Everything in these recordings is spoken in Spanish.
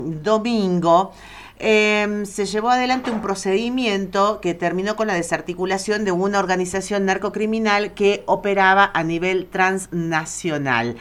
domingo se llevó adelante un procedimiento que terminó con la desarticulación de una organización narcocriminal que operaba a nivel transnacional.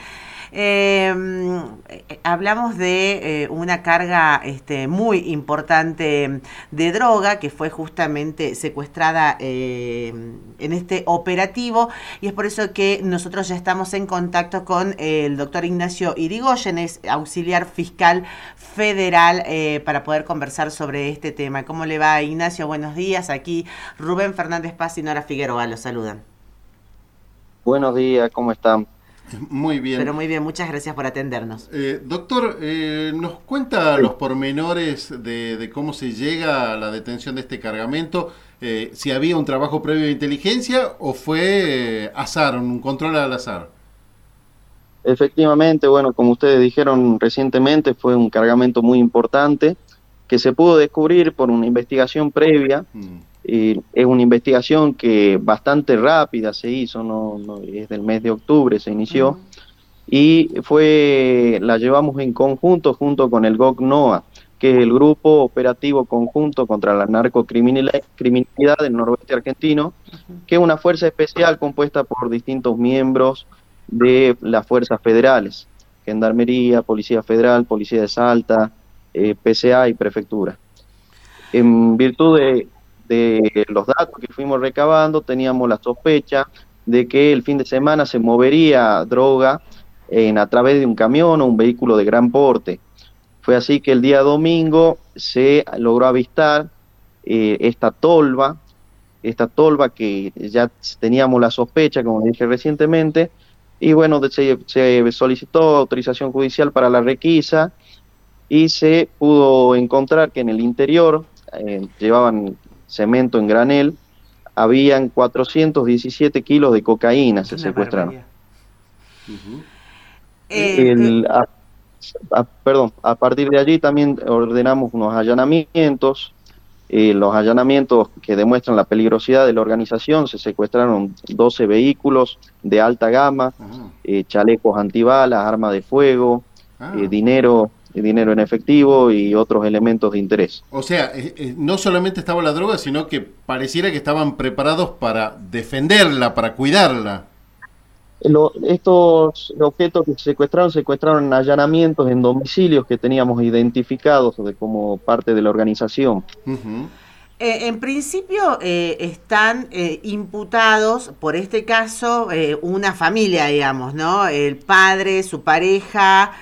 Hablamos de una carga muy importante de droga que fue justamente secuestrada en este operativo, y es por eso que nosotros ya estamos en contacto con el doctor Ignacio Irigoyen, es auxiliar fiscal federal, para poder conversar sobre este tema. ¿Cómo le va, Ignacio? Buenos días. Aquí Rubén Fernández Paz y Nora Figueroa los saludan. Buenos días, ¿cómo están? Muy bien. Pero muy bien, muchas gracias por atendernos. Doctor, ¿nos cuenta los pormenores de cómo se llega a la detención de este cargamento? Si había un trabajo previo de inteligencia o fue azar, un control al azar. Efectivamente, bueno, como ustedes dijeron recientemente, fue un cargamento muy importante que se pudo descubrir por una investigación previa. Es una investigación que bastante rápida se hizo, es del mes de octubre se inició, y la llevamos en conjunto junto con el GOC-NOA, que es el Grupo Operativo Conjunto contra la Narcocriminalidad del Noroeste Argentino, que es una fuerza especial compuesta por distintos miembros de las fuerzas federales, Gendarmería, Policía Federal, Policía de Salta, PCA y Prefectura. En virtud de los datos que fuimos recabando, teníamos la sospecha de que el fin de semana se movería droga a través de un camión o un vehículo de gran porte. Fue así que el día domingo se logró avistar esta tolva que ya teníamos la sospecha, como dije recientemente, y bueno, se solicitó autorización judicial para la requisa y se pudo encontrar que en el interior llevaban cemento en granel, habían 417 kilos de cocaína, se secuestraron. Perdón, a partir de allí también ordenamos unos allanamientos, los allanamientos que demuestran la peligrosidad de la organización. Se secuestraron 12 vehículos de alta gama, chalecos antibalas, armas de fuego, dinero en efectivo y otros elementos de interés. O sea, no solamente estaba la droga, sino que pareciera que estaban preparados para defenderla, para cuidarla. Estos objetos que se secuestraron en allanamientos en domicilios que teníamos identificados como parte de la organización. En principio están imputados por este caso una familia, digamos, ¿no? El padre, su pareja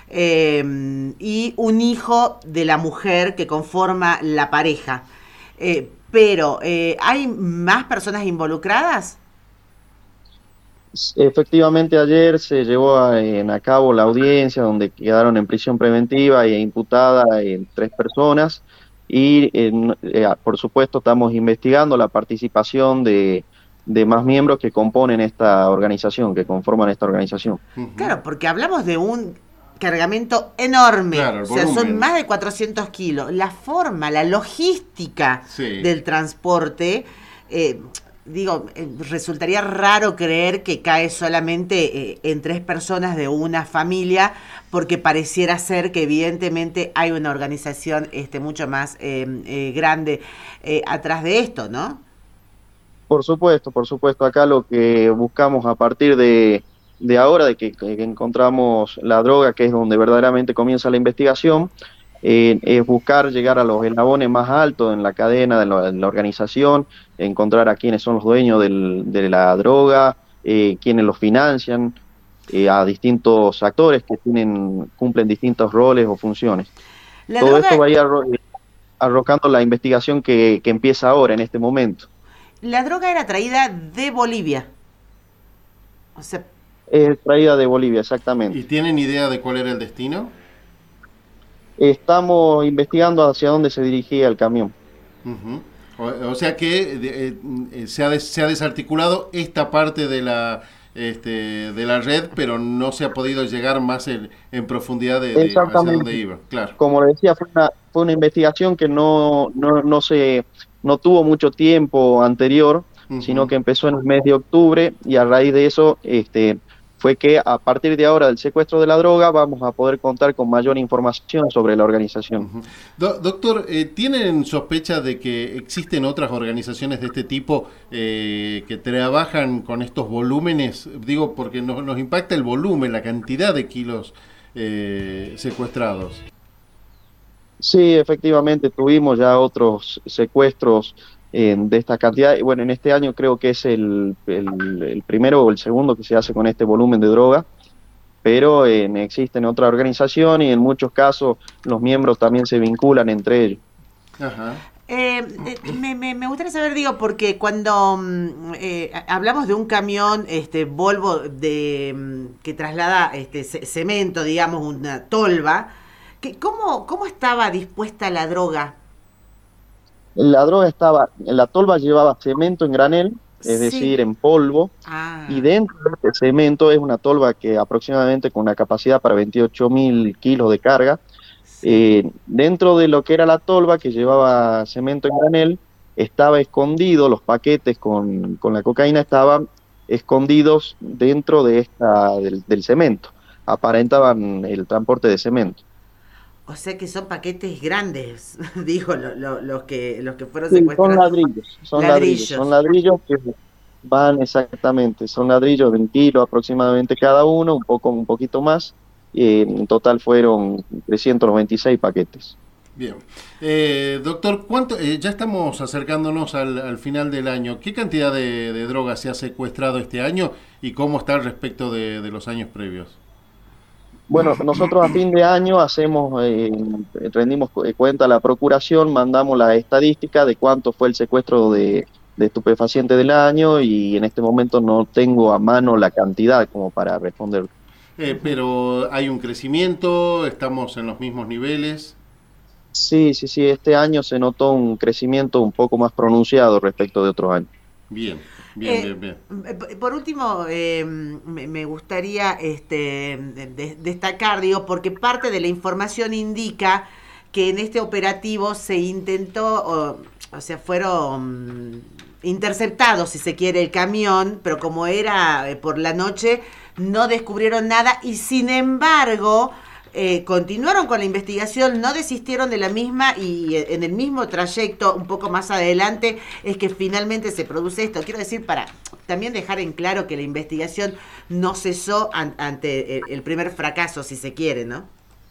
y un hijo de la mujer que conforma la pareja. Pero, ¿hay más personas involucradas? Efectivamente, ayer se llevó a cabo la audiencia donde quedaron en prisión preventiva e imputadas 3 personas y por supuesto estamos investigando la participación de más miembros que componen esta organización, que conforman esta organización. Claro, porque hablamos de un cargamento enorme, claro, o sea, son más de 400 kilos. La forma, la logística del transporte, resultaría raro creer que cae solamente en 3 personas de una familia, porque pareciera ser que evidentemente hay una organización mucho más grande atrás de esto, ¿no? Por supuesto, acá lo que buscamos a partir de ahora, de que encontramos la droga, que es donde verdaderamente comienza la investigación, es buscar llegar a los eslabones más altos en la cadena de la organización, encontrar a quiénes son los dueños de la droga, quiénes los financian, a distintos actores que cumplen distintos roles o funciones. Todo esto va a ir arrojando la investigación que empieza ahora, en este momento. La droga era traída de Bolivia. O sea, traída de Bolivia, exactamente. ¿Y tienen idea de cuál era el destino? Estamos investigando hacia dónde se dirigía el camión. O sea que se ha desarticulado esta parte de la red, pero no se ha podido llegar más en profundidad hacia dónde iba. Claro. Como le decía, fue una investigación que no tuvo mucho tiempo anterior, sino que empezó en el mes de octubre, y a raíz de eso fue que a partir de ahora del secuestro de la droga vamos a poder contar con mayor información sobre la organización. Uh-huh. Doctor, ¿tienen sospecha de que existen otras organizaciones de este tipo que trabajan con estos volúmenes? Digo, porque nos impacta el volumen, la cantidad de kilos secuestrados. Sí, efectivamente, tuvimos ya otros secuestros de esta cantidad. Bueno, en este año creo que es el primero o el segundo que se hace con este volumen de droga, pero existen otra organización y en muchos casos los miembros también se vinculan entre ellos. Ajá. Me gustaría saber, digo, porque cuando hablamos de un camión Volvo que traslada cemento, digamos, una tolva, ¿cómo estaba dispuesta la droga? La tolva llevaba cemento en granel, es decir, en polvo, y dentro de este cemento es una tolva que aproximadamente con una capacidad para 28.000 kilos de carga. Dentro de lo que era la tolva que llevaba cemento en granel, estaba escondido, los paquetes con la cocaína estaban escondidos dentro de del cemento, aparentaban el transporte de cemento. O sea que son paquetes grandes, dijo los que fueron Sí, secuestrados. son ladrillos que van exactamente, son ladrillos de 1 kilo aproximadamente cada uno, un poquito más, y en total fueron 396 paquetes. Bien. Doctor, ya estamos acercándonos al final del año. ¿Qué cantidad de droga se ha secuestrado este año y cómo está respecto de los años previos? Bueno, nosotros a fin de año rendimos cuenta a la Procuración, mandamos la estadística de cuánto fue el secuestro de estupefacientes del año y en este momento no tengo a mano la cantidad como para responder. Pero hay un crecimiento, estamos en los mismos niveles. Sí, este año se notó un crecimiento un poco más pronunciado respecto de otros años. Bien. Por último, me gustaría destacar, porque parte de la información indica que en este operativo se intentó, o sea, fueron interceptados, si se quiere, el camión, pero como era por la noche, no descubrieron nada y sin embargo continuaron con la investigación, no desistieron de la misma y en el mismo trayecto, un poco más adelante, es que finalmente se produce esto. Quiero decir, para también dejar en claro que la investigación no cesó ante el primer fracaso, si se quiere, ¿no?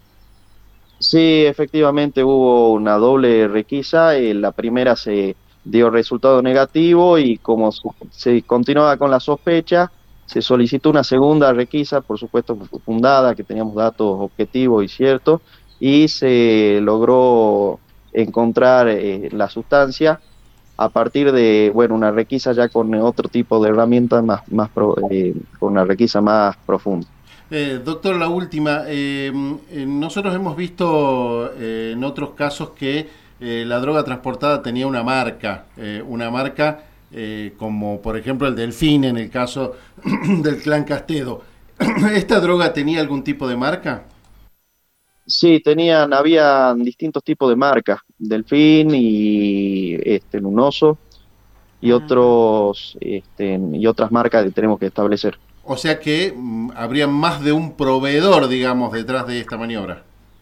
Sí, efectivamente hubo una doble requisa. La primera se dio resultado negativo y como se continuaba con la sospecha, se solicitó una segunda requisa, por supuesto fundada, que teníamos datos objetivos y ciertos, y se logró encontrar la sustancia a partir de, una requisa ya con otro tipo de herramientas con una requisa más profunda. Doctor, la última. Nosotros hemos visto en otros casos que la droga transportada tenía una marca como por ejemplo el Delfín en el caso del clan Castedo. ¿Esta droga tenía algún tipo de marca? Sí, había distintos tipos de marcas, Delfín y un oso y otras marcas que tenemos que establecer. O sea que habría más de un proveedor, digamos, detrás de esta maniobra.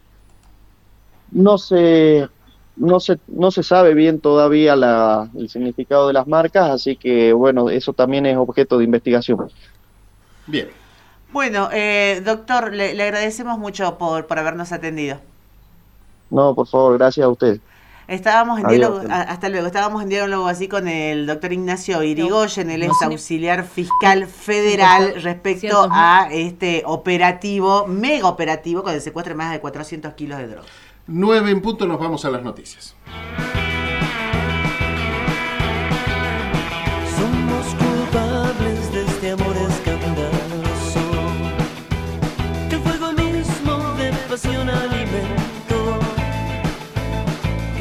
No se sabe bien todavía el significado de las marcas, así que eso también es objeto de investigación. Bien. Bueno, doctor, le agradecemos mucho por habernos atendido. No, por favor, gracias a usted. Estábamos en diálogo, hasta luego, estábamos en diálogo así con el doctor Ignacio Irigoyen, él es auxiliar fiscal federal respecto a este mega operativo con el secuestro de más de 400 kilos de droga. 9 en punto, nos vamos a las noticias.